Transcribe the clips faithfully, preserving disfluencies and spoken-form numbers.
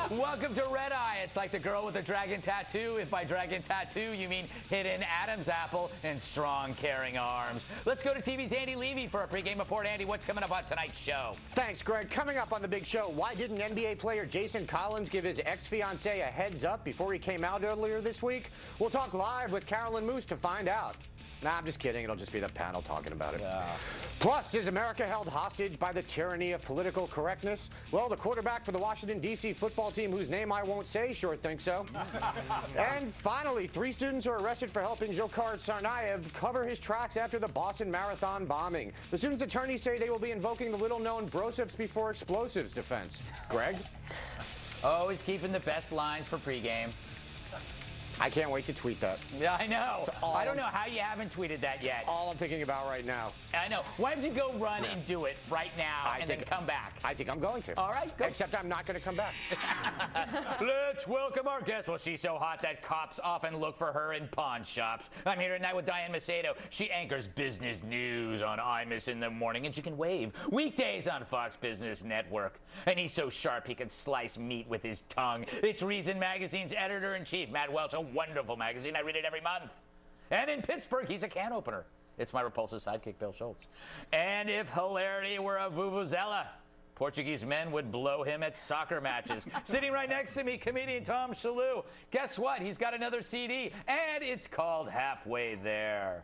Welcome to Red Eye. It's like the girl with the dragon tattoo. If by dragon tattoo you mean hidden Adam's apple and strong, caring arms. Let's go to T V's Andy Levy for a pregame report. Andy, what's coming up on tonight's show? Thanks, Greg. Coming up on the big show, why didn't N B A player Jason Collins give his ex-fiancée a heads up before he came out earlier this week? We'll talk live with Carolyn Moose to find out. Nah, I'm just kidding. It'll just be the panel talking about it. Yeah. Plus, is America held hostage by the tyranny of political correctness? Well, the quarterback for the Washington, D C football team, whose name I won't say, sure thinks so. And finally, three students are arrested for helping Dzhokhar Tsarnaev cover his tracks after the Boston Marathon bombing. The students' attorneys say they will be invoking the little-known Broseps before explosives defense. Greg? Always keeping the best lines for pregame. I can't wait to tweet that. Yeah, I know. I don't know how you haven't tweeted that yet. All I'm thinking about right now. I know. Why don't you go run Yeah. and do it right now I and think, then come back? I think I'm going to. All right, go. Except I'm not going to come back. Let's welcome our guest. Well, she's so hot that cops often look for her in pawn shops. I'm here tonight with Diane Macedo. She anchors business news on Imus in the morning, and she can wave weekdays on Fox Business Network. And he's so sharp he can slice meat with his tongue. It's Reason Magazine's editor-in-chief, Matt Welch, a wonderful magazine. I read it every month. And in Pittsburgh, he's a can opener. It's my repulsive sidekick, Bill Schultz. And if hilarity were a vuvuzela, Portuguese men would blow him at soccer matches. Sitting right next to me, comedian Tom Shalhoub. Guess what? He's got another C D, and it's called Halfway There.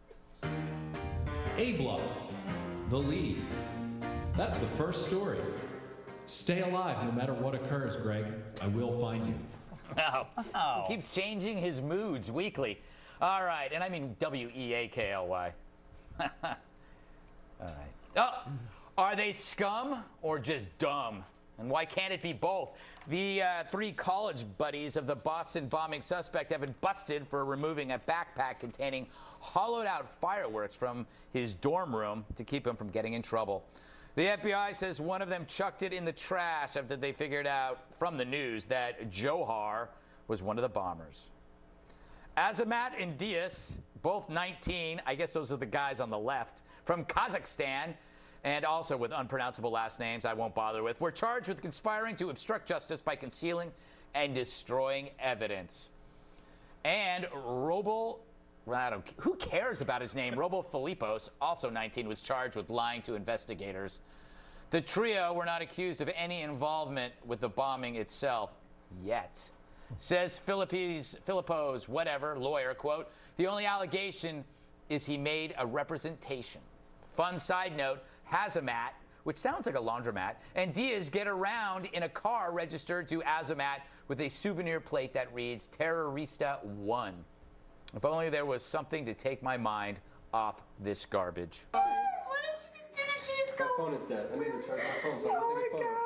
A Block, The Lead. That's the first story. Stay alive no matter what occurs, Greg. I will find you. Oh, oh. He keeps changing his moods weekly. All right, and I mean W E A K L Y. All right. Oh, are they scum or just dumb? And why can't it be both? The uh, three college buddies of the Boston bombing suspect have been busted for removing a backpack containing hollowed-out fireworks from his dorm room to keep him from getting in trouble. The F B I says one of them chucked it in the trash after they figured out from the news that Dzhokhar was one of the bombers. Azamat and Diaz, both nineteen, I guess those are the guys on the left, from Kazakhstan, and also with unpronounceable last names I won't bother with, were charged with conspiring to obstruct justice by concealing and destroying evidence. And Robel, I don't, who cares about his name? Robel Filipos, also nineteen, was charged with lying to investigators. The trio were not accused of any involvement with the bombing itself yet. Says Philippines, Filipos, whatever, lawyer, quote, the only allegation is he made a representation. Fun side note, Azamat, which sounds like a laundromat, and Diaz get around in a car registered to Azamat with a souvenir plate that reads Terrorista one. If only there was something to take my mind off this garbage. What did she just do? Did she just go? My phone is dead. I need to charge my phone, so I'm Oh gonna take a my photo.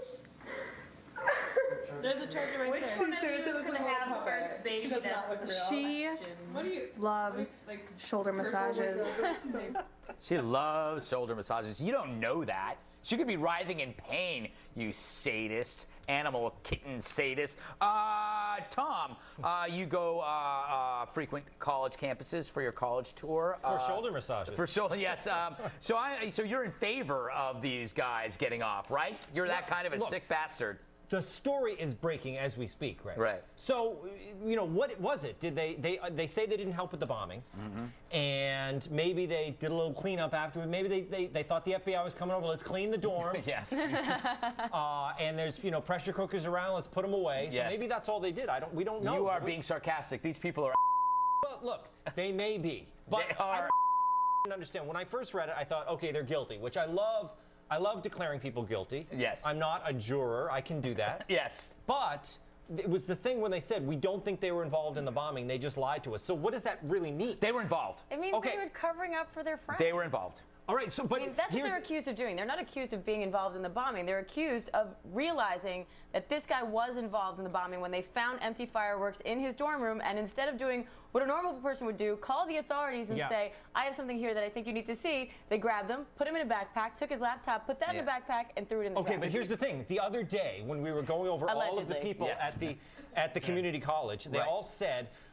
gosh. There's a charger right Which there. one of you is going to have the first baby? She does not That's look the real. She What do you loves like shoulder massages. She loves shoulder massages. You don't know that. She could be writhing in pain, you sadist, animal kitten sadist. Uh, Tom, uh, you go uh, uh, frequent college campuses for your college tour. For uh, shoulder massages. For shoulder, yes. Um, so I, so you're in favor of these guys getting off, right? You're that kind of a Look, sick bastard. The story is breaking as we speak, right? Right. So, you know, what was it? Did they they uh, they say they didn't help with the bombing, mm-hmm. and maybe they did a little cleanup afterward. Maybe they, they they thought the F B I was coming over. Let's clean the dorm. Yes. uh, and there's you know pressure cookers around. Let's put them away. So Yeah. maybe that's all they did. I don't. We don't know. You are We- being sarcastic. These people are. But look, they may be. But They are. I didn't understand. When I first read it, I thought, okay, they're guilty, which I love. I love declaring people guilty. Yes. I'm not a juror. I can do that. Yes. But it was the thing when they said, we don't think they were involved in the bombing. They just lied to us. So what does that really mean? They were involved. It means Okay. they were covering up for their friend. They were involved. All right, so but I mean, that's what here's- they're accused of doing. They're not accused of being involved in the bombing. They're accused of realizing that this guy was involved in the bombing when they found empty fireworks in his dorm room, and instead of doing what a normal person would do, call the authorities and Yeah. say, I have something here that I think you need to see, they grabbed him, put him in a backpack, took his laptop, put that in a Yeah. backpack, and threw it in the Okay, trash. but here's the thing. The other day, when we were going over all of the Allegedly. people Yes. at the at the community college, they Right. all said,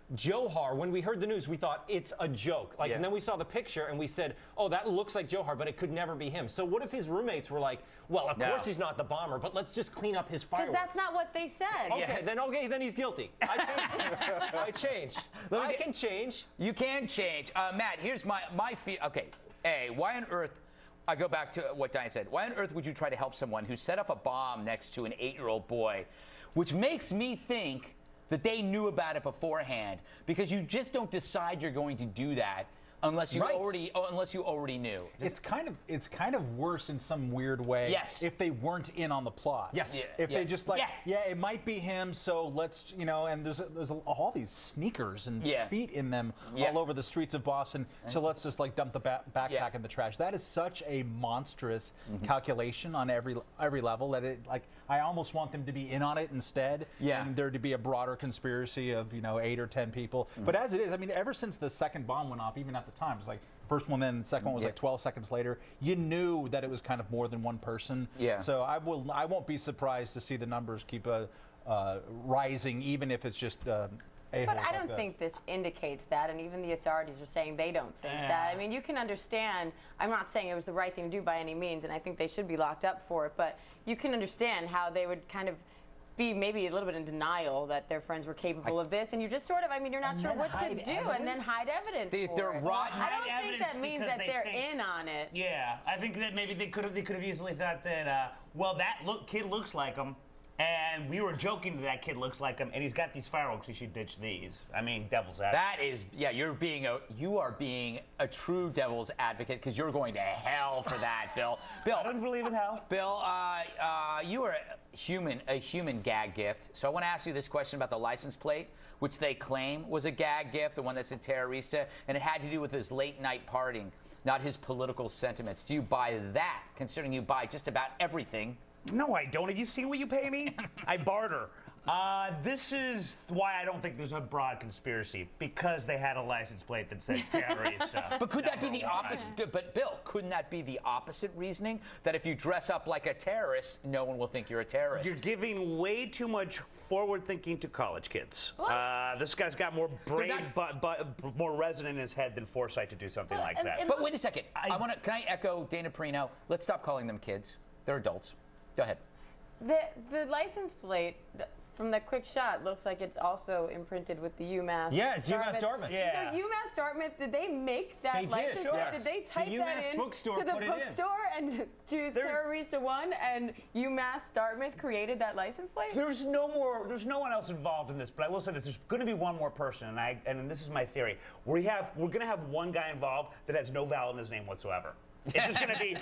Johar, when we heard the news, we thought it's a joke. Like, Yeah. and then we saw the picture and we said, "Oh, that looks like Johar, but it could never be him." So what if his roommates were like, "Well, of No. course he's not the bomber, but let's just clean up his Because fireworks." that's not what they said. Okay, Yeah. then okay, then he's guilty. I change. I change. Let me I get- can change. You can change. Uh, Matt, here's my my feel. Okay, A, why on earth? I go back to what Diane said. Why on earth would you try to help someone who set up a bomb next to an eight-year-old boy? Which makes me think that they knew about it beforehand, because you just don't decide you're going to do that unless you Right. already oh, unless you already knew. It's kind of it's kind of worse in some weird way. Yes. If they weren't in on the plot. Yes. Yeah, If yeah. they just like, Yeah. yeah. it might be him. So let's, you know, and there's there's all these sneakers and Yeah. feet in them Yeah. all over the streets of Boston. So let's just like dump the ba- backpack Yeah. in the trash. That is such a monstrous Mm-hmm. calculation on every every level that it like I almost want them to be in on it instead. Yeah. And there to be a broader conspiracy of, you know, eight or ten people. Mm-hmm. But as it is, I mean, ever since the second bomb went off, even at the time, it's like first one then, the second one was Yeah. like twelve seconds later. You knew that it was kind of more than one person. Yeah. So I will. I won't be surprised to see the numbers keep uh, uh, rising, even if it's just. Uh, But I don't think this indicates that, and even the authorities are saying they don't think that. I mean, you can understand, I'm not saying it was the right thing to do by any means, and I think they should be locked up for it, but you can understand how they would kind of be maybe a little bit in denial that their friends were capable of this, and you just sort of, I mean, you're not And sure then what to hide do, and then evidence? hide evidence They- for they're it. rotten. I don't Hide think evidence that means because that they they're think- in on it. Yeah, I think that maybe they could have they could have easily thought that uh, well that look kid looks like him, and we were joking that that kid looks like him, and he's got these fireworks. We should ditch these. I mean, devil's advocate. That is, yeah, you're being a you are being a true devil's advocate, because you're going to hell for that, Bill. Bill, I don't believe in hell. Bill, uh, uh, you are a human, a human gag gift. So I want to ask you this question about the license plate, which they claim was a gag gift, the one that's in Terrorista, and it had to do with his late night partying, not his political sentiments. Do you buy that, considering you buy just about everything? No, I don't. Have you seen what you pay me? I barter. Uh, this is why I don't think there's a broad conspiracy, because they had a license plate that said terrorista. But could that be Number the one. opposite? But Bill, couldn't that be the opposite reasoning? That if you dress up like a terrorist, no one will think you're a terrorist. You're giving way too much forward thinking to college kids. Uh, this guy's got more brain, not- but, but more resin in his head than foresight to do something like and- that. and- But wait a second. I, I- want to. Can I echo Dana Perino? Let's stop calling them kids. They're adults. Go ahead. The the license plate th- from that quick shot looks like it's also imprinted with the UMass. Yeah, it's UMass Dartmouth. Yeah. So UMass Dartmouth, did they make that They did, license sure. plate? Yes. Did they type The that UMass in bookstore to the put it in. bookstore and choose There- Terrorista One, and UMass Dartmouth created that license plate? There's no more. There's no one else involved in this, but I will say this: there's going to be one more person, and I and this is my theory. We have we're going to have one guy involved that has no vowel in his name whatsoever. It's just going to be.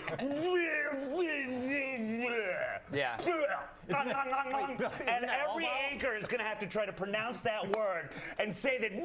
Yeah. and that all every vowels? anchor is going to have to try to pronounce that word and say that.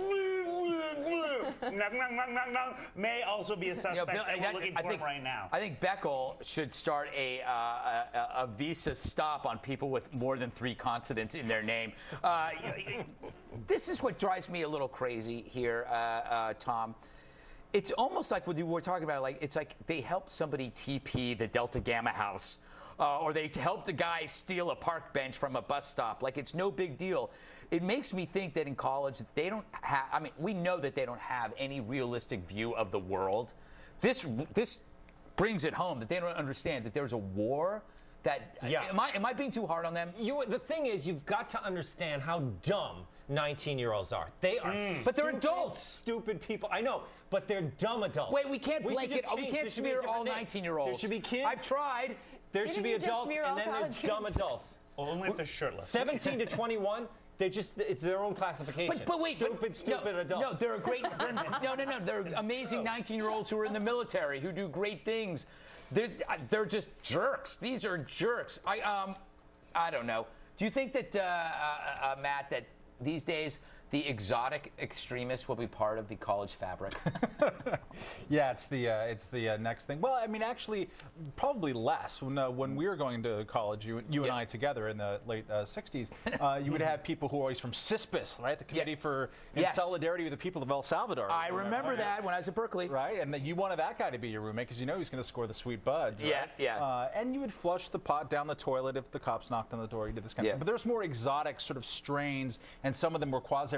May also be a You know, suspect, Bill, and that- we're looking I for think, him right now. I think Beckel should start a, uh, a a visa stop on people with more than three consonants in their name. Uh, this is what drives me a little crazy here, uh, uh, Tom. It's almost like what we were talking about. Like it's like they helped somebody T P the Delta Gamma house, uh, or they helped a guy steal a park bench from a bus stop. Like it's no big deal. It makes me think that in college they don't have. I mean, we know that they don't have any realistic view of the world. This this brings it home that they don't understand that there's a war. That Yeah. am I am I being too hard on them? You, the thing is, you've got to understand how dumb nineteen-year-olds are. They are, But they're stupid, adults. Stupid people. I know, but they're dumb adults. Wait, we can't should blanket. just We change- can't there should be a smear different all name. nineteen-year-olds. There should be kids. I've tried. There Didn't should be you just adults, smear all and then there's college dumb kids? adults. Only if they're shirtless. seventeen to twenty-one, they're just, it's their own classification. But, but wait, stupid, but, stupid no, adults. No, they're a great. They're, no, no, no. They're amazing nineteen-year-olds who are in the military who do great things. They're they're just jerks. These are jerks. I um, I don't know. Do you think that uh, uh, uh, Matt, that these days the exotic extremists will be part of the college fabric? Yeah, it's the uh, it's the uh, next thing. Well, I mean, actually, probably less. When uh, when we were going to college, you, you and Yeah. I together in the late uh, sixties, uh, you would have people who were always from CISPAS, right? The Committee for in Yes. Solidarity with the People of El Salvador. I remember that when I was at Berkeley. Right, and then you wanted that guy to be your roommate because you know he's going to score the sweet buds. Yeah, right? yeah. Uh, and you would flush the pot down the toilet if the cops knocked on the door. You did this kind Yeah. of stuff. But there's more exotic sort of strains, and some of them were quasi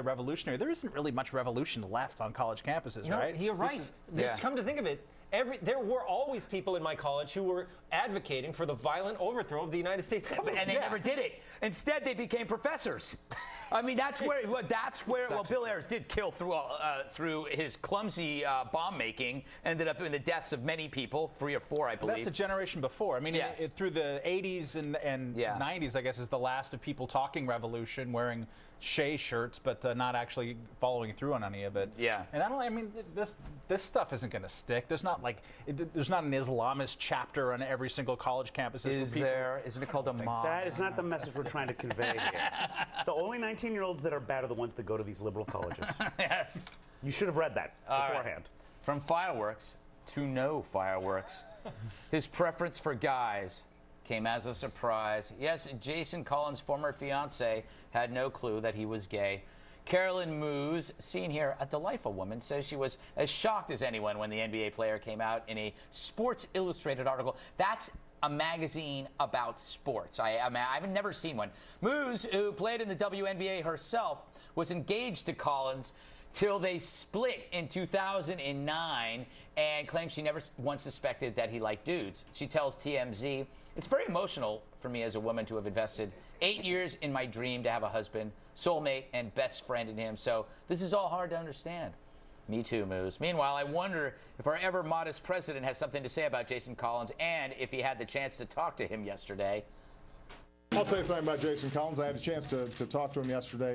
revolutionary, there isn't really much revolution left on college campuses, No, right? you're This right. is- This, yeah. Come to think of it, every there were always people in my college who were advocating for the violent overthrow of the United States government. And they Yeah. never did it. Instead, they became professors. I mean, that's where well, that's where well, Bill Ayers did kill through uh, through his clumsy uh, bomb making. Ended up in the deaths of many people, three or four, I believe. That's a generation before. I mean, Yeah. it, it, through the eighties and, and Yeah. nineties, I guess, is the last of people talking revolution, wearing Shea shirts, but uh, not actually following through on any of it. Yeah. And I don't. I mean, this this stuff isn't going to stick. There's not like it, there's not an Islamist chapter on every single college campus. Is there? Isn't it called a mob? That is not the message we're trying to convey here. The only nineteen-year-olds that are bad are the ones that go to these liberal colleges. Yes. You should have read that All right. beforehand. From fireworks to no fireworks. His preference for guys came as a surprise. Yes, Jason Collins' former fiancée had no clue that he was gay. Carolyn Moose, seen here, a delightful woman, says she was as shocked as anyone when the N B A player came out in a Sports Illustrated article. That's a magazine about sports. I, I mean, I've never seen one. Moose, who played in the W N B A herself, was engaged to Collins till they split in two thousand nine and claims she never once suspected that he liked dudes. She tells T M Z, "It's very emotional for me as a woman to have invested eight years in my dream to have a husband, soulmate, and best friend in him. So this is all hard to understand." Me too, Moose. Meanwhile, I wonder if our ever modest president has something to say about Jason Collins and if he had the chance to talk to him yesterday. I'll say something about Jason Collins. I had a chance to, to talk to him yesterday.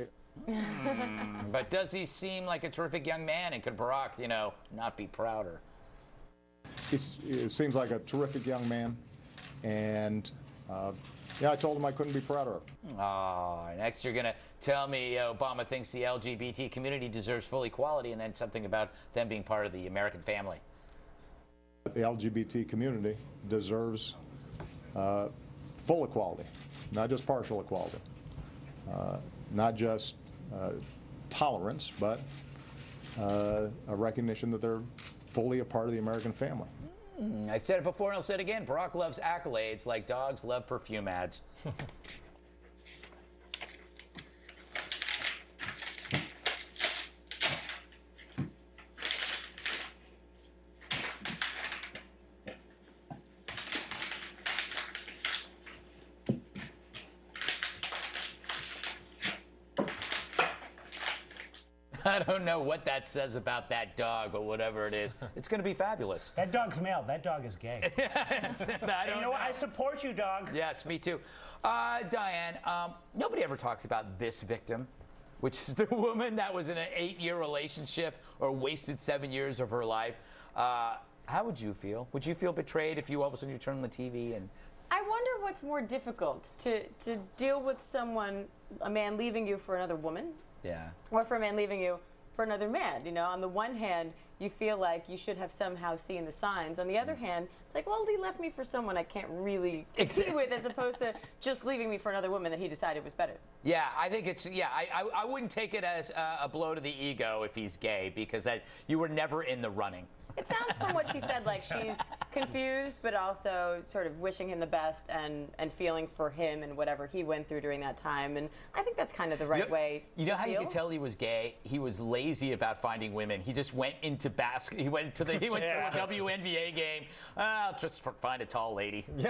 Mm, but does he seem like a terrific young man, and could Barack, you know, not be prouder? He's, he seems like a terrific young man, and uh, yeah, I told him I couldn't be prouder of him. Oh, next you're going to tell me uh, Obama thinks the L G B T community deserves full equality, and then something about them being part of the American family. The L G B T community deserves uh, full equality, not just partial equality, uh, not just uh, tolerance, but uh, a recognition that they're fully a part of the American family. Mm, I said it before and I'll say it again. Barack loves accolades like dogs love perfume ads. I don't know what that says about that dog, but whatever it is, it's going to be fabulous. That dog's male. That dog is gay. I And you know what? I support you, dog. Yes, me too. Uh, Diane, um, nobody ever talks about this victim, which is the woman that was in an eight-year relationship or wasted seven years of her life. Uh, how would you feel? Would you feel betrayed if you all of a sudden you turn on the T V and... I wonder what's more difficult, to, to deal with someone, a man leaving you for another woman, Yeah. or for a man leaving you for another man. You know, on the one hand, you feel like you should have somehow seen the signs. On the other hand, it's like, well, he left me for someone I can't really compete with, as opposed to just leaving me for another woman that he decided was better. Yeah, I think it's, yeah, I, I, I wouldn't take it as a, a blow to the ego if he's gay, because that you were never in the running. It sounds from what she said like she's confused, but also sort of wishing him the best and, and feeling for him and whatever he went through during that time. And I think that's kind of the right you know, way You know to how feel. you could tell he was gay? He was lazy about finding women. He just went into basket. He went to the. He went Yeah. to a W N B A game. I'll just f- find a tall lady. Yeah.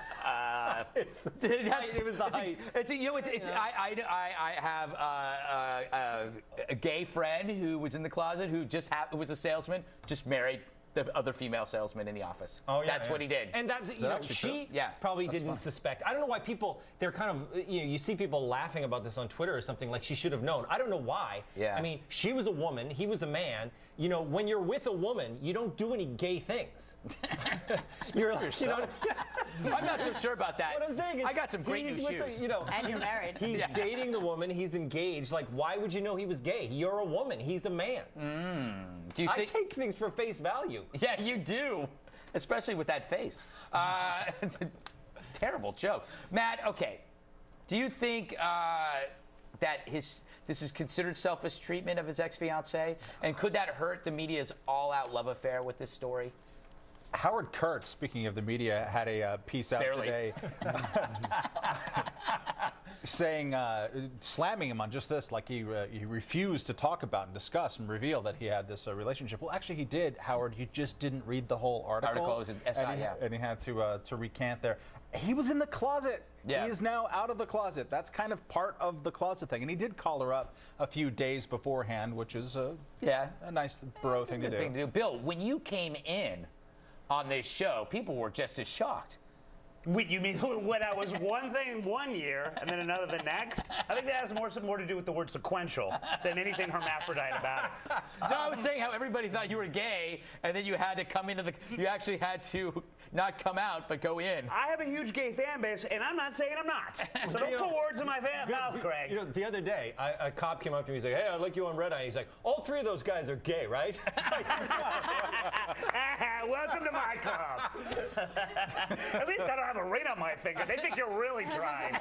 Uh, It's the that's- height. It was the it's a- height. It's a, you know, it's, it's Yeah. I, I, I, I have uh, uh, uh, a gay friend who was in the closet who just ha- who was a salesman, just married the other female salesman in the office. Oh, yeah, That's yeah. what he did. And that's, you that know, actually she true? Yeah. probably didn't suspect. I don't know why people, they're kind of, you know, you see people laughing about this on Twitter or something, like she should have known. I don't know why. Yeah. I mean, she was a woman, he was a man. You know, when you're with a woman, you don't do any gay things. You're like, you know, I'm not so sure about that. what I'm saying is, I got some great new he's with shoes. The, you know, And you're married. he's Yeah. dating the woman, he's engaged. Like, why would you know he was gay? You're a woman, he's a man. Do you I think? take things for face value. Yeah, you do, especially with that face. Uh, terrible joke, Matt. Okay, do you think uh, that his this is considered selfish treatment of his ex-fiancée, and could that hurt the media's all-out love affair with this story? Howard Kurtz, speaking of the media, had a uh, piece out Barely. today saying, uh, slamming him on just this, like he uh, he refused to talk about and discuss and reveal that he had this uh, relationship. Well, actually, he did, Howard. You just didn't read the whole article. Article was in S I, and he, yeah. and he had to uh, to recant there. He was in the closet. Yeah. He is now out of the closet. That's kind of part of the closet thing. And he did call her up a few days beforehand, which is a, Yeah. a nice bro thing to Good do. thing to do. Bill, when you came in on this show, people were just as shocked. Wait, you mean when I was one thing one year and then another the next? I think that has more more to do with the word sequential than anything hermaphrodite about it. No, I was saying how everybody thought you were gay, and then you had to come into the. You actually had to not come out, but go in. I have a huge gay fan base, and I'm not saying I'm not. So don't You know, put words in my fa- mouth, Greg. You know, the other day, I, a cop came up to me. He's like, "Hey, I like you on Red Eye." He's like, "All three of those guys are gay, right?" Welcome to my club. At least I don't have a ring on my finger. They think you're really trying.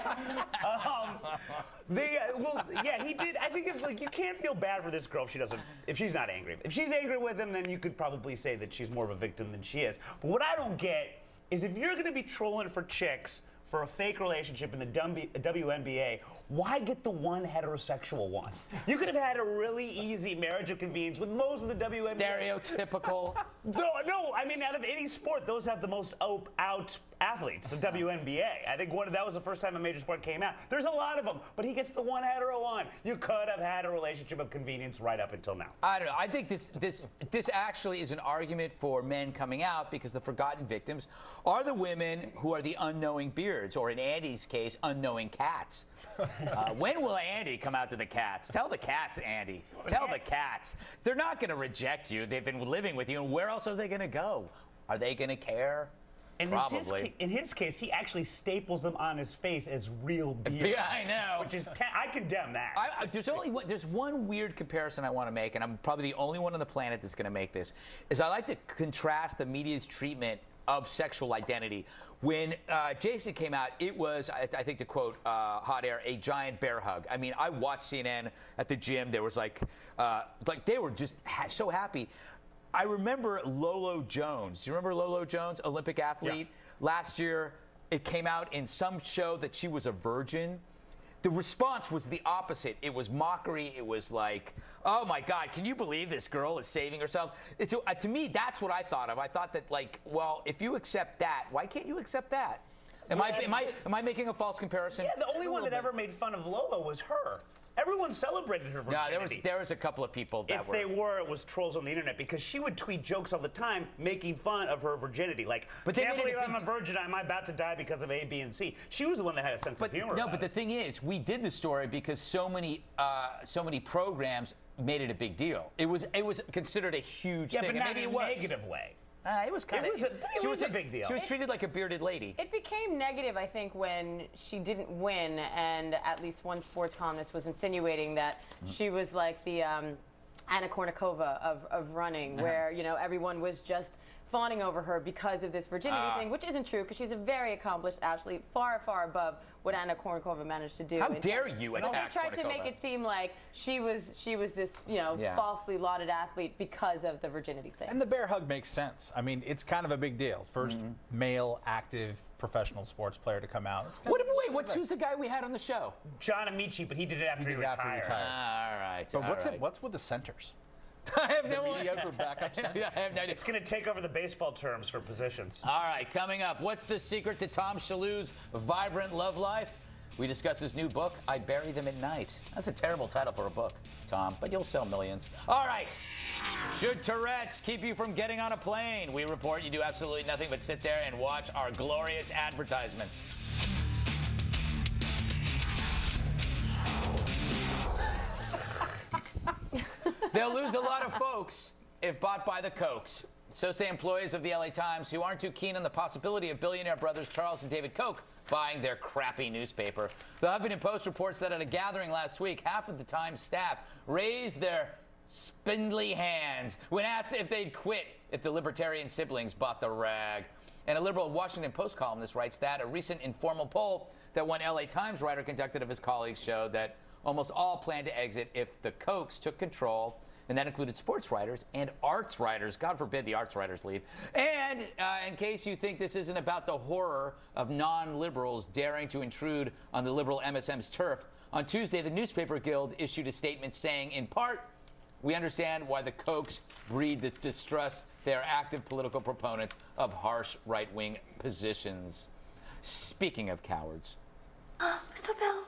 Um, the uh, well, yeah, he did. I think if like you can't feel bad for this girl if she doesn't, if she's not angry. If she's angry with him, then you could probably say that she's more of a victim than she is. But what I don't get is if you're going to be trolling for chicks for a fake relationship in the W N B A, why get the one heterosexual one? You could have had a really easy marriage of convenience with most of the W N B A. Stereotypical. No, no, I mean, out of any sport, those have the most op- out athletes, the W N B A. I think one of, that was the first time a major sport came out. There's a lot of them, but he gets the one hetero one. You could have had a relationship of convenience right up until now. I don't know. I think this this this actually is an argument for men coming out because the forgotten victims are the women who are the unknowing beards, or in Andy's case, unknowing cats. Uh, when will Andy come out to the cats? Tell the cats, Andy. Tell the cats. They're not going to reject you. They've been living with you, and where else are they going to go? Are they going to care? And Probably. In his, ca- in his case, he actually staples them on his face as real beard. Yeah, I know. Which is, te- I condemn that. I, I, there's only one, there's one weird comparison I want to make, and I'm probably the only one on the planet that's going to make this. Is I like to contrast the media's treatment of sexual identity. When uh, Jason came out, it was, I, I think to quote uh, Hot Air, a giant bear hug. I mean, I watched C N N at the gym. There was like, uh, like they were just ha- so happy. I remember Lolo Jones. Do you remember Lolo Jones, Olympic athlete? Yeah. Last year, it came out in some show that she was a virgin. The response was the opposite. It was mockery. It was like, oh my God, can you believe this girl is saving herself? It's, uh, to me, that's what I thought of. I thought that, like, well, if you accept that, why can't you accept that? Am, Yeah, I, am, I, am I making a false comparison? Yeah, the only one that bit. ever made fun of Lolo was her. Everyone celebrated her virginity. No, there was there was a couple of people that if were. they were, it was trolls on the internet because she would tweet jokes all the time making fun of her virginity. Like, But they can't made it believe a I'm a big- virgin. I'm about to die because of A, B, and C. She was the one that had a sense But of humor. no, about but the it. thing is, we did the story because so many uh, so many programs made it a big deal. It was it was considered a huge yeah, thing. but and not maybe in it a was. negative way. Uh, it was kind It of. was a- it was a big deal. She was treated like a bearded lady. It became negative, I think, when she didn't win, and at least one sports columnist was insinuating that she was like the um, Anna Kournikova of, of running, where you know everyone was just fawning over her because of this virginity Ah. thing, which isn't true because she's a very accomplished athlete, far, far above what Anna Kournikova managed to do. How in dare tennis. you And attack they tried to Kournikova. make it seem like she was she was this you know Yeah. falsely lauded athlete because of the virginity thing. And the bear hug makes sense. I mean, it's kind of a big deal. First Mm-hmm. male active professional sports player to come out. It's kind What, of- wait, what's who's the guy we had on the show? John Amici, but he did it after he, did it after he retired. retired. All right. But all what's right. it? What's with the centers? I have no The idea. mediocre backup center? I have no idea. It's going to take over the baseball terms for positions. All right, coming up, what's the secret to Tom Shalhoub's vibrant love life? We discuss his new book, I Bury Them at Night. That's a terrible title for a book, Tom, but you'll sell millions. All right. Should Tourette's keep you from getting on a plane? We report you do absolutely nothing but sit there and watch our glorious advertisements. They'll lose a lot of folks if bought by the Kochs. So say employees of the L A Times who aren't too keen on the possibility of billionaire brothers Charles and David Koch buying their crappy newspaper. The Huffington Post reports that at a gathering last week, half of the Times staff raised their spindly hands when asked if they'd quit if the libertarian siblings bought the rag. And a liberal Washington Post columnist writes that a recent informal poll that one L A Times writer conducted of his colleagues showed that almost all plan to exit if the Kochs took control. and that included sports writers and arts writers. God forbid the arts writers leave. And uh, in case you think this isn't about the horror of non-liberals daring to intrude on the liberal M S M's turf, on Tuesday, the Newspaper Guild issued a statement saying, in part, we understand why the Kochs breed this distrust. They are active political proponents of harsh right-wing positions. Speaking of cowards. Mister Bell.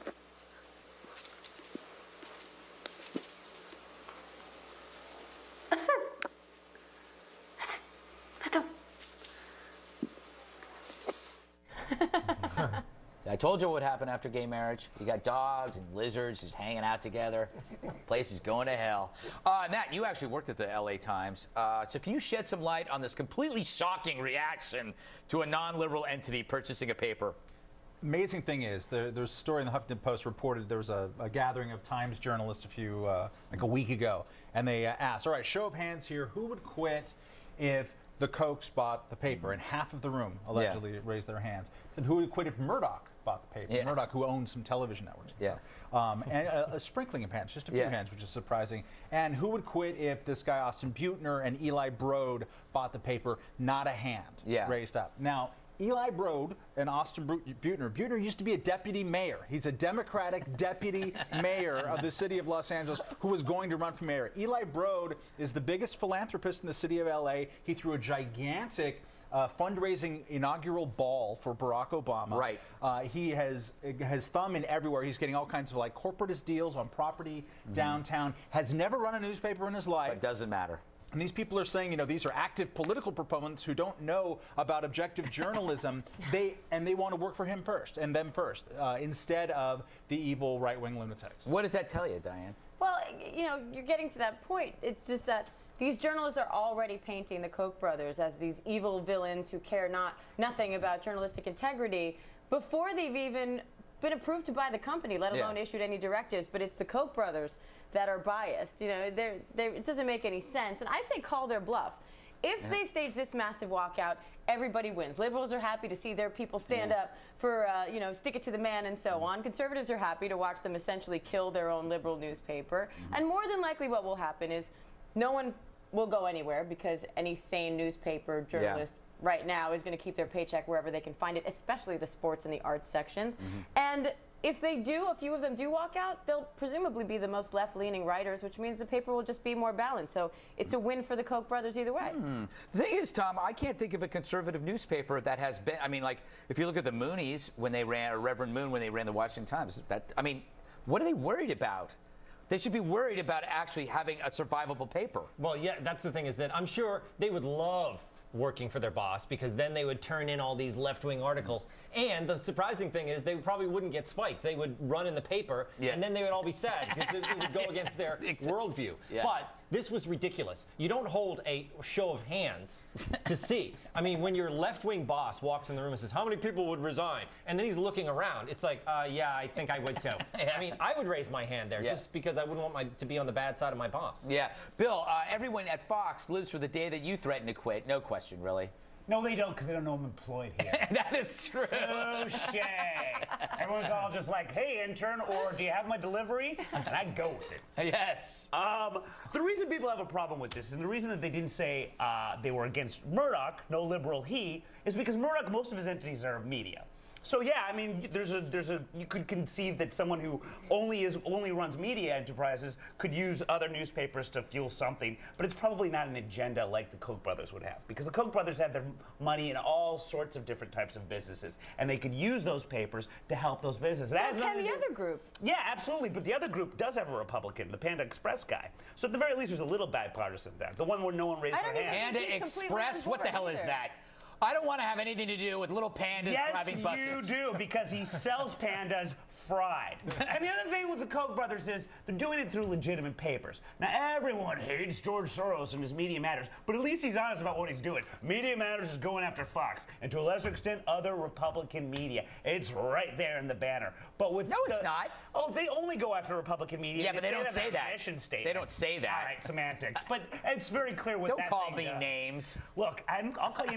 I told you what would happen after gay marriage. You got dogs and lizards just hanging out together. Place is going to hell. Uh, Matt, you actually worked at the L A Times. Uh, so can you shed some light on this completely shocking reaction to a non-liberal entity purchasing a paper? Amazing thing is, there, there's a story in the Huffington Post reported there was a, a gathering of Times journalists a few, uh, like a week ago, and they uh, asked, all right, show of hands here, who would quit if the Kochs bought the paper? And half of the room allegedly yeah. raised their hands. And who would quit if Murdoch bought the paper? Yeah. Murdoch, who owns some television networks. And yeah. stuff. Um, and a, a sprinkling of hands, just a few yeah. hands, which is surprising. And who would quit if this guy Austin Butner and Eli Broad bought the paper? Not a hand yeah. raised up. Now, Eli Broad and Austin Butner. Butner used to be a deputy mayor. He's a Democratic deputy mayor of the city of Los Angeles who was going to run for mayor. Eli Broad is the biggest philanthropist in the city of L A. He threw a gigantic uh, fundraising inaugural ball for Barack Obama. Right. Uh, he has his thumb in everywhere. He's getting all kinds of like corporatist deals on property mm-hmm. downtown. Has never run a newspaper in his life. But doesn't matter. And these people are saying, you know, these are active political proponents who don't know about objective journalism. They and they want to work for him first and them first, uh, instead of the evil right-wing lunatics. What does that tell you, Diane? Well, you know, you're getting to that point. It's just that these journalists are already painting the Koch brothers as these evil villains who care not nothing about journalistic integrity before they've even been approved to buy the company, let alone yeah. issued any directives. But it's the Koch brothers that are biased. You know, they're, they're, it doesn't make any sense. And I say call their bluff. If yeah. they stage this massive walkout, everybody wins. Liberals are happy to see their people stand yeah. up for, uh, you know, stick it to the man and so mm-hmm. on. Conservatives are happy to watch them essentially kill their own liberal newspaper. Mm-hmm. And more than likely what will happen is no one will go anywhere because any sane newspaper journalist yeah. right now is going to keep their paycheck wherever they can find it, especially the sports and the arts sections. Mm-hmm. And if they do, a few of them do walk out, they'll presumably be the most left-leaning writers, which means the paper will just be more balanced. So it's a win for the Koch brothers either way. Hmm. The thing is, Tom, I can't think of a conservative newspaper that has been, I mean, like, if you look at the Moonies when they ran, or Reverend Moon when they ran the Washington Times, that, I mean, what are they worried about? They should be worried about actually having a survivable paper. Well, yeah, that's the thing is that I'm sure they would love working for their boss because then they would turn in all these left-wing articles. And the surprising thing is they probably wouldn't get spiked. They would run in the paper, yeah. and then they would all be sad because it, it would go against their exactly. worldview. Yeah. But this was ridiculous. You don't hold a show of hands to see. I mean, when your left-wing boss walks in the room and says, how many people would resign? And then he's looking around. It's like, uh, yeah, I think I would too. yeah. I mean, I would raise my hand there yeah. just because I wouldn't want my, to be on the bad side of my boss. Yeah. Bill, uh, everyone at Fox lives for the day that you threaten to quit. No question, really. No, they don't, because they don't know I'm employed here. That is true. Touche. Everyone's all just like, hey, intern, or do you have my delivery? And I go with it. Yes. Um, the reason people have a problem with this, and the reason that they didn't say uh, they were against Murdoch, no liberal he, is because Murdoch, most of his entities are media. So yeah, I mean, there's a there's a you could conceive that someone who only is only runs media enterprises could use other newspapers to fuel something, but it's probably not an agenda like the Koch brothers would have, because the Koch brothers have their money in all sorts of different types of businesses, and they could use those papers to help those businesses. So that can the other group? Yeah, absolutely, but the other group does have a Republican, the Panda Express guy. So at the very least, there's a little bipartisan there. The one where no one raised their hand. Panda Express? What the hell is that? I don't want to have anything to do with little pandas yes, driving buses. Yes, you do, because he sells pandas fried. And the other thing with the Koch brothers is they're doing it through legitimate papers. Now, everyone hates George Soros and his Media Matters, but at least he's honest about what he's doing. Media Matters is going after Fox, and to a lesser extent, other Republican media. It's right there in the banner. But with no, the, it's not. Oh, they only go after Republican media. Yeah, but they, they don't say that. Mission statement. They don't say that. All right, semantics. But it's very clear what don't that call thing me does. names. Look, I'm, I'll call you any racial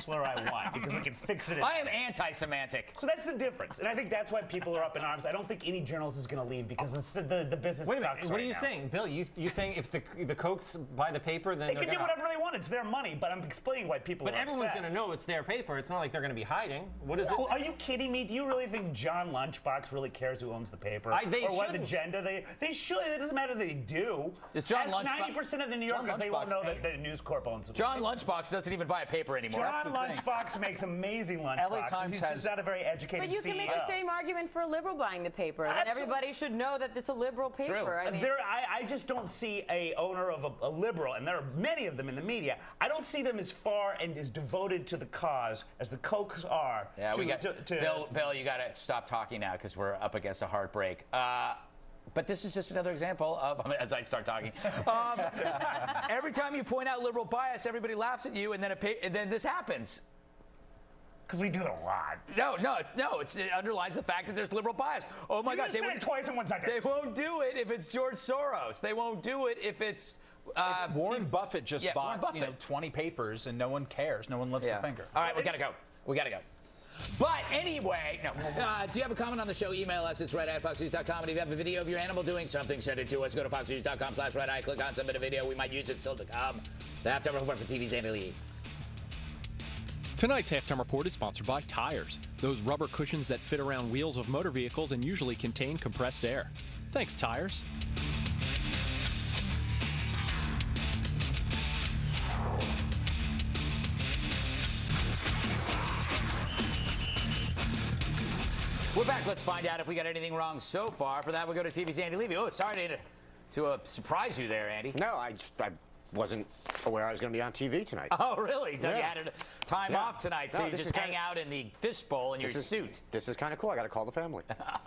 slur I want because we can fix it. In I am anti-semantic. So that's the difference, and I think that's why people are up in arms. I don't think any journalist is going to leave because the, the, the business Wait a sucks minute. What right are you now. saying, Bill? You you saying if the the Kochs buy the paper, then They they're can do gonna- whatever they want. It's their money, but I'm explaining why people But are everyone's upset. going to know it's their paper. It's not like they're going to be hiding. What is it? Well, are you kidding me? Do you really think John Lunchbox really cares who owns the paper? I- they or what shouldn't. agenda they they should? It doesn't matter that they do. It's John Ask Lunchbox- ninety percent of the New John Yorkers, they won't Lunchbox- know that the News Corp owns them. John Lunchbox doesn't even buy a paper anymore. John Lunchbox makes amazing lunchboxes. L A Times He's has- just not a very educated But you C E O. can make the same argument for a liberal buying the paper. Then Absolutely. everybody should know that it's a liberal paper. I mean, There, I, I just don't see a owner of a, a liberal, and there are many of them in the media. I don't see them as far and as devoted to the cause as the Kochs are. Yeah, to, we got to, to, Bill. Bill, you got to stop talking now because we're up against a hard break. Uh, but this is just another example of as I start talking. Um, every time you point out liberal bias, everybody laughs at you, and then it pay, and then this happens. Because we do it a lot. No, no, no. It's, it underlines the fact that there's liberal bias. Oh my You God, just they said would it twice in one second. They won't do it if it's George Soros. They won't do it if it's uh, Warren Buffett just yeah, Warren bought you know, Buffett. twenty papers, and no one cares. No one lifts Yeah. a finger. All right, we gotta go. We gotta go. But anyway, no. Uh, do you have a comment on the show? Email us. It's red eye at fox news dot com. And if you have a video of your animal doing something, send it to us. Go to fox news dot com slash red eye. Click on submit a video. We might use it still to come. The halftime report for T V's Andy Lee. Tonight's halftime report is sponsored by Tires, those rubber cushions that fit around wheels of motor vehicles and usually contain compressed air. Thanks, Tires. We're back. Let's find out if we got anything wrong so far. For that, we go to T V's Andy Levy. Oh, sorry to, to uh, surprise you there, Andy. No, I just I wasn't aware I was going to be on T V tonight. Oh, really? So Yeah. you had a time Yeah. off tonight, so No, you this just is hang kinda- out in the fishbowl in your This is- suit. This is kind of cool. I got to call the family.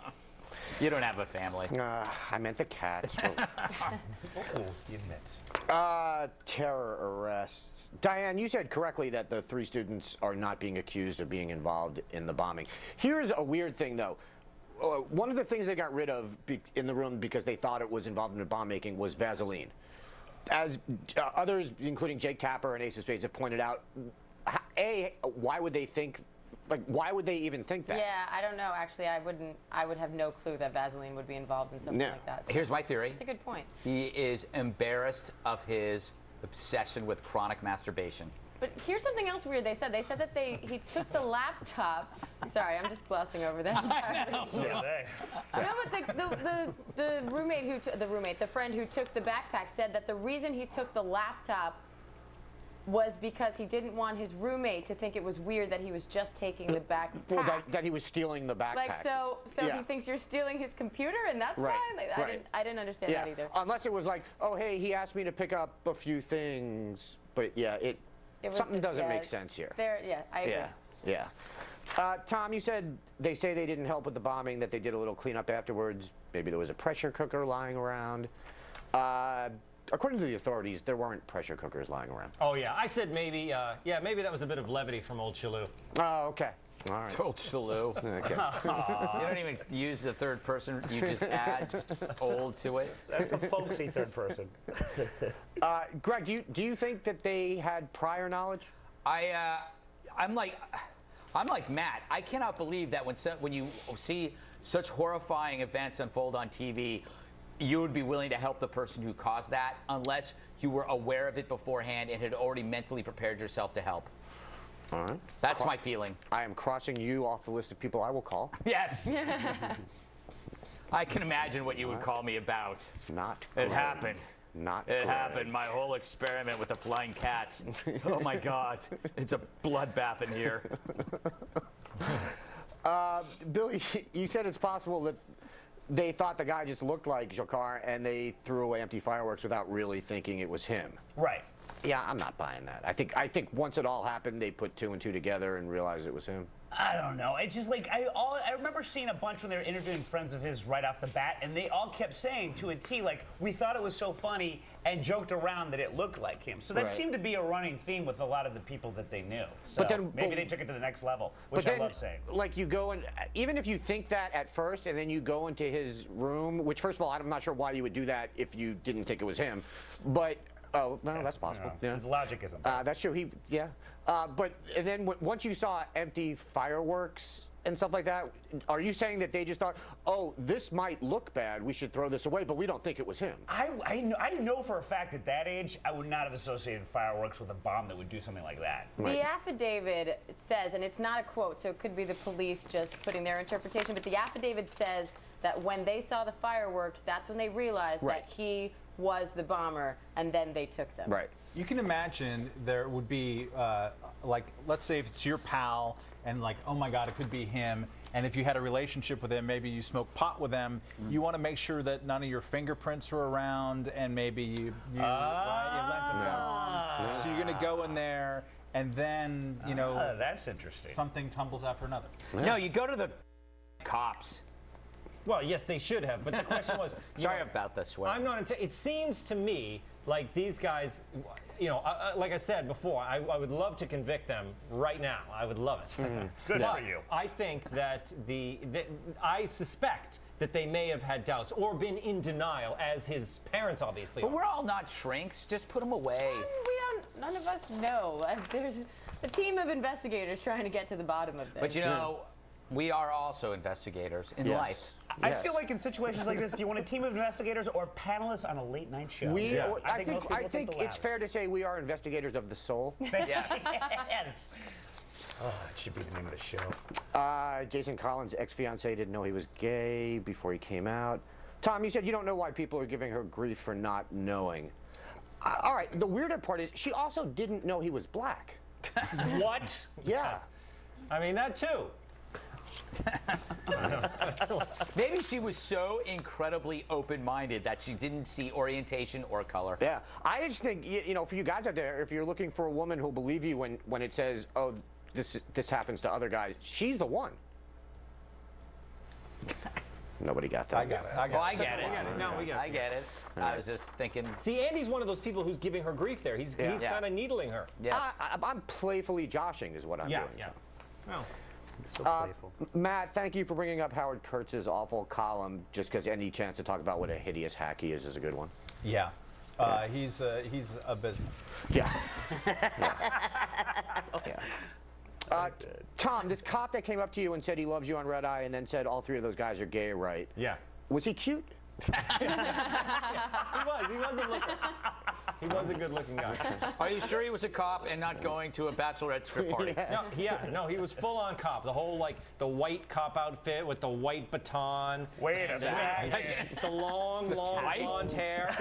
You don't have a family. Uh, I meant the cats. Oh, you admit. uh, terror arrests. Diane, you said correctly that the three students are not being accused of being involved in the bombing. Here's a weird thing, though. Uh, one of the things they got rid of be- in the room because they thought it was involved in the bomb making was Vaseline. As uh, others, including Jake Tapper and Ace of Spades, have pointed out, h- A, why would they think, like, why would they even think that? yeah, I don't know. Actually, I wouldn't. I would have no clue that Vaseline would be involved in something Yeah. like that. Here's my theory. It's a good point. He is embarrassed of his obsession with chronic masturbation. But here's something else weird. They said they said that they he took the laptop. Sorry, I'm just glossing over that. know. So are they. No, but the, the, the, the roommate who t- the roommate, the friend who took the backpack said that the reason he took the laptop was because he didn't want his roommate to think it was weird that he was just taking the backpack. Well, that, that he was stealing the backpack. like so, so Yeah. he thinks you're stealing his computer, and that's Right, fine. Like, I right. didn't, I didn't understand Yeah, that either. unless it was like, oh, hey, he asked me to pick up a few things. But yeah, it, It was something just- doesn't yeah, make sense here. There, yeah, I agree. Yeah, yeah. Uh, Tom, you said they say they didn't help with the bombing, that they did a little cleanup afterwards. Maybe there was a pressure cooker lying around. Uh, according to the authorities, there weren't pressure cookers lying around. Oh yeah, I said maybe. Uh, yeah, maybe that was a bit of levity from old Chalou. Oh, okay. All right. Old Chalou. Okay. You don't even use the third person. You just add old to it. That's a folksy third person. Uh, Greg, do you, do you think that they had prior knowledge? I, uh, I'm like, I'm like Matt. I cannot believe that when so, when you see such horrifying events unfold on T V, you would be willing to help the person who caused that, unless you were aware of it beforehand and had already mentally prepared yourself to help. All right. That's my feeling. I am crossing you off the list of people I will call. Yes. I can imagine what you would call me about. Not It Greg. happened. Not It Greg. happened. My whole experiment with the flying cats. Oh my God. It's a bloodbath in here. Uh, Billy, you said it's possible that they thought the guy just looked like Jokar and they threw away empty fireworks without really thinking it was him. Right. Yeah, I'm not buying that. I think I think once it all happened, they put two and two together and realized it was him. I don't know. It's just like I all I remember seeing a bunch when they were interviewing friends of his right off the bat, and they all kept saying to a T, like, we thought it was so funny and joked around that it looked like him. So that Right. seemed to be a running theme with a lot of the people that they knew. So But then- maybe but- they took it to the next level, which but then, I love saying. like, you go and even if you think that at first, and then you go into his room, which first of all, I'm not sure why you would do that if you didn't think it was him, but Oh, no, that's possible. You know, Yeah. his logic isn't. Uh, that's true. He, yeah. Uh, but and then w- once you saw empty fireworks and stuff like that, are you saying that they just thought, oh, this might look bad, we should throw this away, but we don't think it was him? I, I, know, I know for a fact at that age, I would not have associated fireworks with a bomb that would do something like that. The affidavit says, and it's not a quote, so it could be the police just putting their interpretation, but the affidavit says that when they saw the fireworks, that's when they realized Right. that he was the bomber, and then they took them. Right. You can imagine there would be, uh, like, let's say if it's your pal, and like, oh my God, it could be him. And if you had a relationship with him, maybe you smoke pot with them, mm. you want to make sure that none of your fingerprints are around, and maybe you, you, ah, right, you lent them yeah. down. So you're going to go in there, and then, you know, ah, that's interesting. Something tumbles after another. Yeah. No, you go to the cops. Well, yes, they should have. But the question was, sorry know, about this. Swear. I'm not. It seems to me like these guys, you know, uh, like I said before, I, I would love to convict them right now. I would love it. Mm-hmm. Good but for you. I think that the, the, I suspect that they may have had doubts or been in denial, as his parents obviously. But are. we're all not shrinks. Just put them away. Um, we don't. None of us know. Uh, There's a team of investigators trying to get to the bottom of this. But you know, we are also investigators in Yes. life. I Yes. feel like in situations like this, do you want a team of investigators or panelists on a late night show? We, Yeah. I, think, most people I think the it's latter. fair to say we are investigators of the soul. Yes. Yes. Oh, it should be the name of the show. Uh, Jason Collins' ex-fiancée didn't know he was gay before he came out. Tom, you said you don't know why people are giving her grief for not knowing. Uh, all right, the weirder part is she also didn't know he was black. What? Yeah. I mean, that too. Maybe she was so incredibly open-minded that she didn't see orientation or color. Yeah, I just think, you you know, for you guys out there, if you're looking for a woman who'll believe you when, when it says, oh, this this happens to other guys, she's the one. Nobody got that. I got it. I got Well, I it. get it. We got it. No, we got it. I get it. I was just thinking. See, Andy's one of those people who's giving her grief there. He's, Yeah. he's Yeah. kind of needling her. Yes. I, I, I'm playfully joshing is what I'm Yeah, doing. yeah. Well, So Uh, playful. Matt, thank you for bringing up Howard Kurtz's awful column, just because any chance to talk about what a hideous hack he is is a good one. Yeah. Uh, he's, uh, he's abysmal. Yeah. yeah. yeah. Uh, Tom, this cop that came up to you and said he loves you on Red Eye and then said all three of those guys are gay, right? yeah. Was he cute? He was. He was a looker. He was a good-looking guy. Are you sure he was a cop and not going to a bachelorette strip party? No, yeah, no, he was full-on cop. The whole, like, the white cop outfit with the white baton. Wait a second. The long, long tights? blonde hair.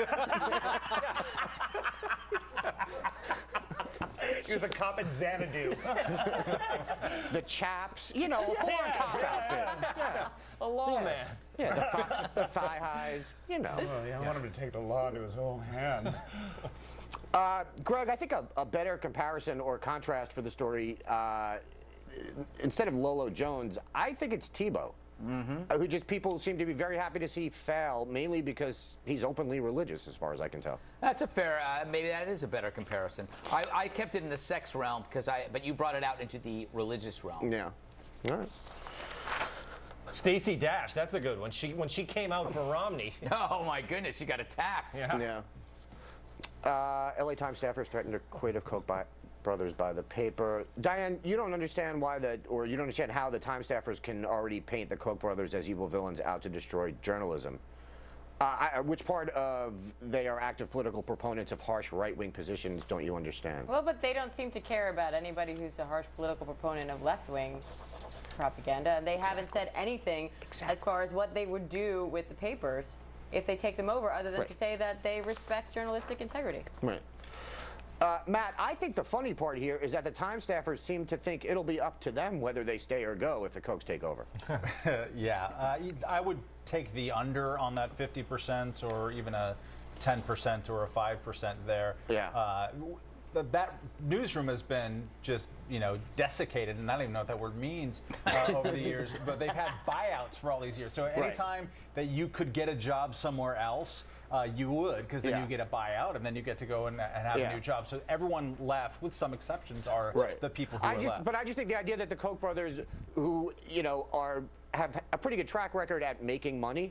He was a cop in Xanadu. The chaps, you know, a full-on Yeah, cop yeah, outfit. Yeah. A lawman. Yeah, the, thi- the thigh highs, you know. Oh, yeah, I want him to take the law into his own hands. Uh, Greg, I think a, a better comparison or contrast for the story, uh, instead of Lolo Jones, I think it's Tebow. Mm-hmm. uh, who just people seem to be very happy to see fail, mainly because he's openly religious, as far as I can tell. That's a fair. Uh, maybe that is a better comparison. I, I kept it in the sex realm because I. But you brought it out into the religious realm. Yeah. All right. Stacey Dash, that's a good one. She when she came out for Romney. Oh my goodness, she got attacked. Yeah. Yeah. Uh, L A Times staffers threatened to quit if Koch by, brothers buy the paper. Diane, you don't understand why the, or you don't understand how the Times staffers can already paint the Koch brothers as evil villains out to destroy journalism. Uh, I, which part of they are active political proponents of harsh right-wing positions don't you understand? Well, but they don't seem to care about anybody who's a harsh political proponent of left-wing propaganda. And they haven't said anything as far as what they would do with the papers if they take them over, other than Right. to say that they respect journalistic integrity. Right. Uh, Matt, I think the funny part here is that the Times staffers seem to think it'll be up to them whether they stay or go if the Kochs take over. Yeah, uh, you- I would take the under on that fifty percent or even a ten percent or a five percent there. Yeah. Uh, w- th- that newsroom has been just, you know, desiccated, and I don't even know what that word means uh, over the years, but they've had buyouts for all these years. So anytime that you could get a job somewhere else, Uh, you would, because then Yeah. you get a buyout, and then you get to go and, and have Yeah. a new job. So everyone left, with some exceptions, are Right. the people who I are just, left. But I just think the idea that the Koch brothers, who you know are have a pretty good track record at making money,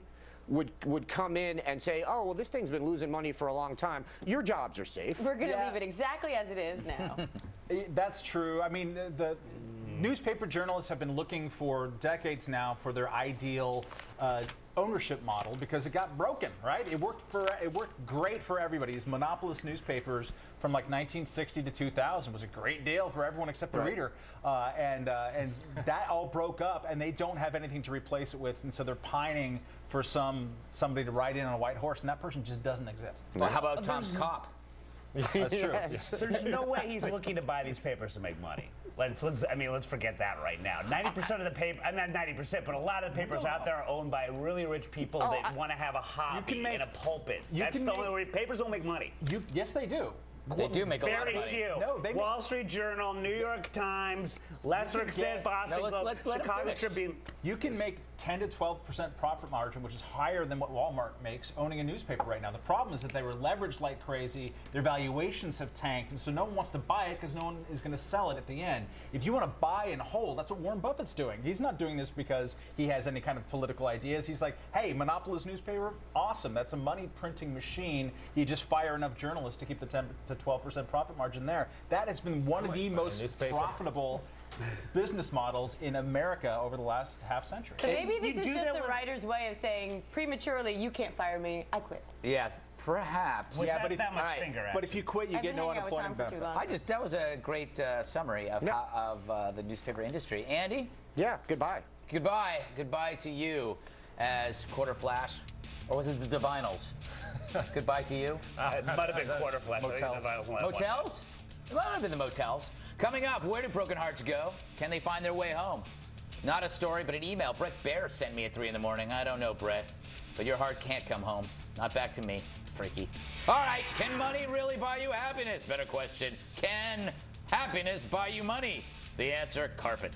would would come in and say, oh, well, this thing's been losing money for a long time. Your jobs are safe. We're going to Yeah. leave it exactly as it is now. That's true. I mean, the, the newspaper journalists have been looking for decades now for their ideal uh, ownership model because it got broken, right? It worked for it worked great for everybody. These monopolist newspapers from like nineteen sixty to two thousand was a great deal for everyone except the Right. reader, uh, and uh, and that all broke up, and they don't have anything to replace it with, and so they're pining for some somebody to ride in on a white horse, and that person just doesn't exist. Well, how about Tom's Cop? That's true. Yes. There's no way he's looking to buy these papers to make money. Let's, let's, I mean, let's forget that right now. ninety percent of the paper, I'm not ninety percent, but a lot of the papers out there are owned by really rich people Oh, that I- want to have a hobby can make- in a pulpit. you That's can the make- only way. Papers don't make money. You, yes, they do. They do make a lot of Very money. few. No, they- Wall Street Journal, New York Times, lesser You can extent get- Boston No, let's- Globe, let- let him Chicago finish. Tribune. You can make ten to twelve percent profit margin, which is higher than what Walmart makes owning a newspaper right now. The problem is that they were leveraged like crazy. Their valuations have tanked, and so no one wants to buy it because no one is going to sell it at the end. If you want to buy and hold, that's what Warren Buffett's doing. He's not doing this because he has any kind of political ideas. He's like, hey, monopolist newspaper, awesome. That's a money printing machine. You just fire enough journalists to keep the ten to twelve percent profit margin there. That has been one of the most newspaper. profitable business models in America over the last half century. So maybe you this is do just that the with- writer's way of saying prematurely, you can't fire me, I quit. Yeah, perhaps. With Yeah, that, but if- that much all right, finger But action. if you quit, you I've get been no hanging out with unemployment Tom for too benefits. long. I just that was a great uh, summary of Yeah. how, of uh, the newspaper industry. Andy, Yeah, goodbye. goodbye, goodbye to you, as Quarter Flash, or was it the Divinals? Goodbye to you. it might have been quarter flash. I think Motels. the finals won one. Motels? It might have been the motels. Coming up, where do broken hearts go? Can they find their way home? Not a story, but an email Brett Baer sent me at three in the morning. I don't know, Brett, but your heart can't come home. Not back to me, freaky. All right, can money really buy you happiness? Better question. Can happiness buy you money? The answer, carpet.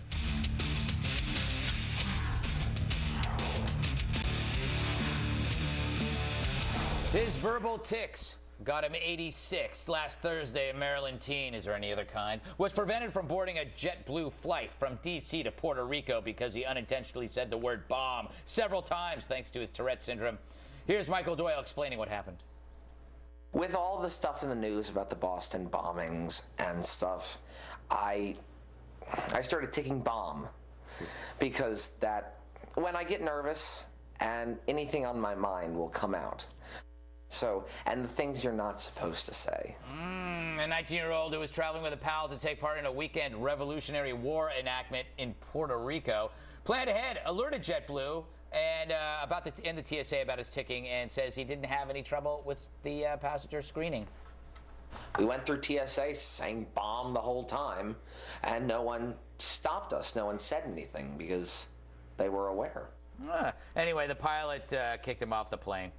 His verbal tics got him eighty-six. Last Thursday, a Maryland teen, is there any other kind, was prevented from boarding a JetBlue flight from D C to Puerto Rico because he unintentionally said the word bomb several times thanks to his Tourette syndrome. Here's Michael Doyle explaining what happened. With all the stuff in the news about the Boston bombings and stuff, I I started ticking bomb because that when I get nervous and anything on my mind will come out. So, and the things you're not supposed to say. Mm, a nineteen-year-old who was traveling with a pal to take part in a weekend Revolutionary War enactment in Puerto Rico planned ahead, alerted JetBlue and uh, about the and the T S A about his ticking, and says he didn't have any trouble with the uh, passenger screening. We went through T S A saying bomb the whole time, and no one stopped us. No one said anything because they were aware. Ah, anyway, the pilot uh, kicked him off the plane.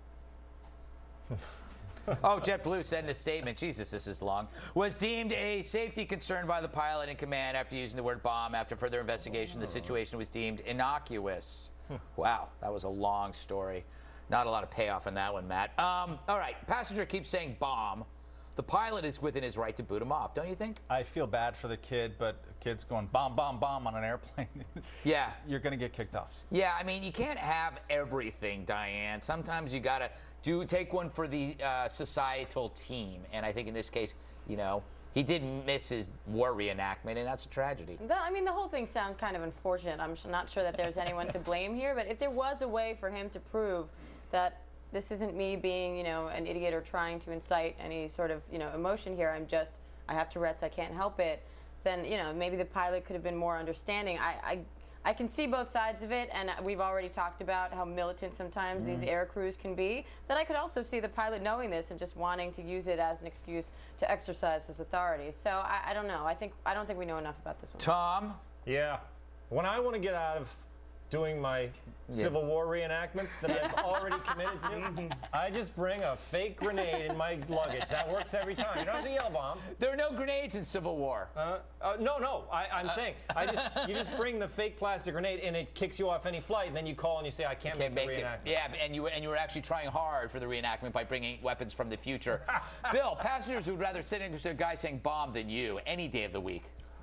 Oh, JetBlue said in a statement, Jesus, this is long, was deemed a safety concern by the pilot in command after using the word bomb. After further investigation, the situation was deemed innocuous. Wow, that was a long story. Not a lot of payoff in that one, Matt. Um, all right, passenger keeps saying bomb. The pilot is within his right to boot him off, don't you think? I feel bad for the kid, but a kid's going bomb, bomb, bomb on an airplane. Yeah. You're going to get kicked off. Yeah, I mean, you can't have everything, Diane. Sometimes you gotta do take one for the uh, societal team, and I think in this case, you know, he did miss his war reenactment, and that's a tragedy. The, I mean, the whole thing sounds kind of unfortunate. I'm sh- not sure that there's anyone to blame here, but if there was a way for him to prove that this isn't me being, you know, an idiot or trying to incite any sort of, you know, emotion here, I'm just, I have Tourette's, I can't help it, then, you know, maybe the pilot could have been more understanding. I, I, I can see both sides of it, and we've already talked about how militant sometimes Mm-hmm. these air crews can be. That I could also see the pilot knowing this and just wanting to use it as an excuse to exercise his authority. So I, I don't know. I think I don't think we know enough about this one. Tom? Yeah. When I want to get out of doing my Civil War reenactments that I've already committed to, I just bring a fake grenade in my luggage. That works every time. You don't have to yell bomb. There are no grenades in Civil War. Uh, uh, no, no. I, I'm saying I just you just bring the fake plastic grenade and it kicks you off any flight. And then you call and you say I can't Can't make, make the it. reenactment. Yeah, and you and you were actually trying hard for the reenactment by bringing weapons from the future. Bill, passengers would rather sit next to a guy saying bomb than you any day of the week.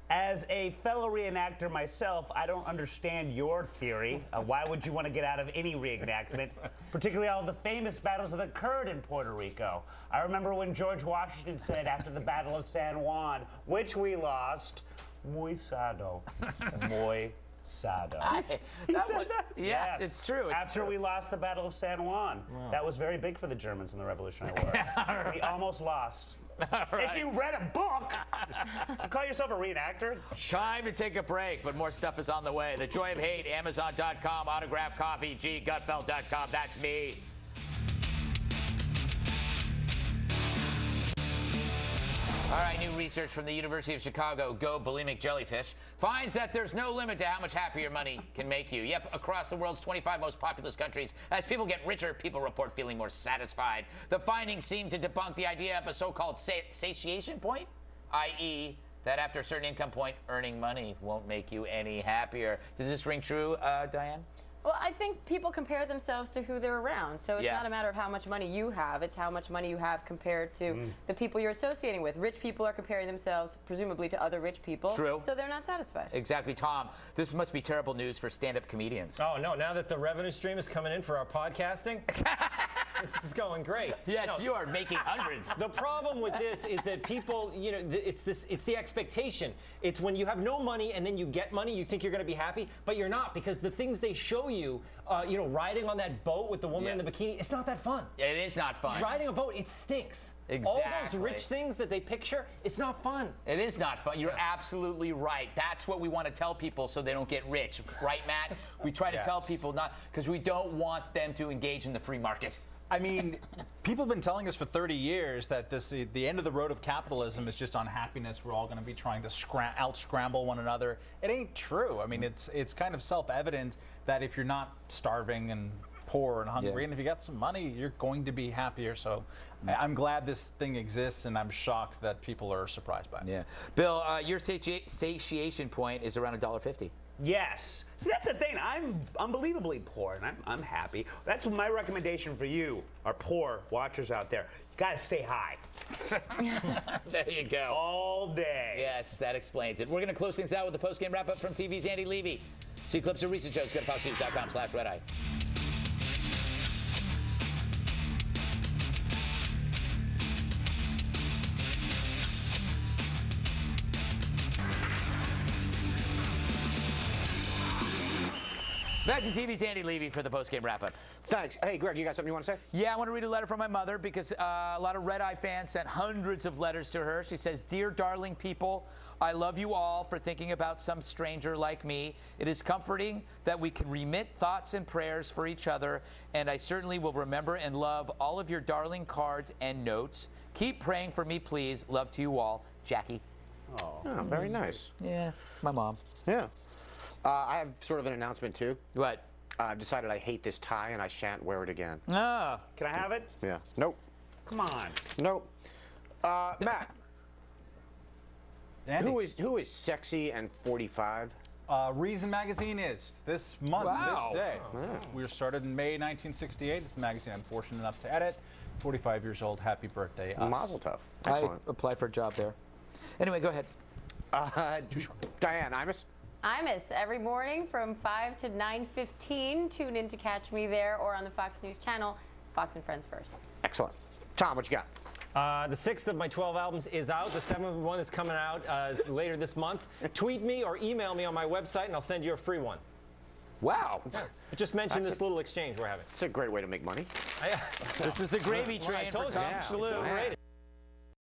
As a fellow reenactor myself, I don't understand your theory. Uh, why would you want to get out of any reenactment, particularly all the famous battles that occurred in Puerto Rico? I remember when George Washington said after the Battle of San Juan, which we lost, muy sado, muy sado. I- He that said was- that? yes, it's true, it's after true. we lost the Battle of San Juan. Wow. That was very big for the Germans in the Revolutionary War. We almost lost. right. If you read a book, you call yourself a reenactor? Time to take a break, but more stuff is on the way. The Joy of Hate, Amazon dot com, Autograph Coffee, G Gutfeld dot com. That's me. All right, new research from the University of Chicago, Go Bulimic Jellyfish, finds that there's no limit to how much happy your money can make you. Yep, across the world's twenty-five most populous countries, as people get richer, people report feeling more satisfied. The findings seem to debunk the idea of a so-called sa- satiation point, that is, that after a certain income point, earning money won't make you any happier. Does this ring true, uh, Diane? Well, I think people compare themselves to who they're around. So it's Yeah. not a matter of how much money you have, it's how much money you have compared to Mm. the people you're associating with. Rich people are comparing themselves, presumably, to other rich people. True. So they're not satisfied. Exactly, Tom. This must be terrible news for stand-up comedians. Oh, no, now that the revenue stream is coming in for our podcasting, this is going great. Yes, No, you are making hundreds. The problem with this is that people, you know, th- it's this, it's the expectation. It's when you have no money and then you get money, you think you're going to be happy, but you're not, because the things they show you, uh, you know, riding on that boat with the woman Yeah. in the bikini, it's not that fun. It is not fun. Riding a boat, it stinks. All Exactly. those rich things that they picture, it's not fun. It is not fun. You're absolutely right. That's what we want to tell people so they don't get rich. Right, Matt? We try to Yes. tell people not, because we don't want them to engage in the free market. I mean, people have been telling us for thirty years that this the end of the road of capitalism is just unhappiness. We're all going to be trying to scram- out scramble one another. It ain't true. I mean, it's it's kind of self-evident that if you're not starving and poor and hungry, Yeah. and if you got some money, you're going to be happier. So I- I'm glad this thing exists, and I'm shocked that people are surprised by it. Yeah. Bill, uh, your sati- satiation point is around one dollar fifty. Yes. See, that's the thing. I'm unbelievably poor, and I'm, I'm happy. That's my recommendation for you, our poor watchers out there. You got to stay high. There you go. All day. Yes, that explains it. We're going to close things out with the post-game wrap-up from T V's Andy Levy. See clips of recent shows, go to fox news dot com slash red eye. Back to T V's Andy Levy for the post-game wrap-up. Thanks. Hey, Greg, you got something you want to say? Yeah, I want to read a letter from my mother because uh, a lot of Red Eye fans sent hundreds of letters to her. She says, "Dear darling people, I love you all for thinking about some stranger like me. It is comforting that we can remit thoughts and prayers for each other, and I certainly will remember and love all of your darling cards and notes. Keep praying for me, please. Love to you all, Jackie." Oh, very nice. Yeah, my mom. Yeah. Uh, I have sort of an announcement, too. What? Uh, I've decided I hate this tie, and I shan't wear it again. Ah. Can I have it? Yeah. Nope. Come on. Nope. Uh, Matt. Andy. Who is who is sexy and forty-five? Uh, Reason Magazine is this month, Wow. this day. Oh. We were started in May nineteen sixty-eight. It's the magazine I'm fortunate enough to edit. forty-five years old. Happy birthday, us. Mazel tov. I Excellent. applied for a job there. Anyway, go ahead. Uh, Diane, Imus? Imus, every morning from five to nine fifteen. Tune in to catch me there or on the Fox News channel, Fox and Friends First. Excellent. Tom, what you got? Uh, the sixth of my twelve albums is out. The seventh one is coming out uh, later this month. Tweet me or email me on my website, and I'll send you a free one. Wow. Yeah. Just mention this little exchange we're having. It's a great way to make money. I, This is the gravy Well, I train for told Tom you. Shalhoub. Yeah.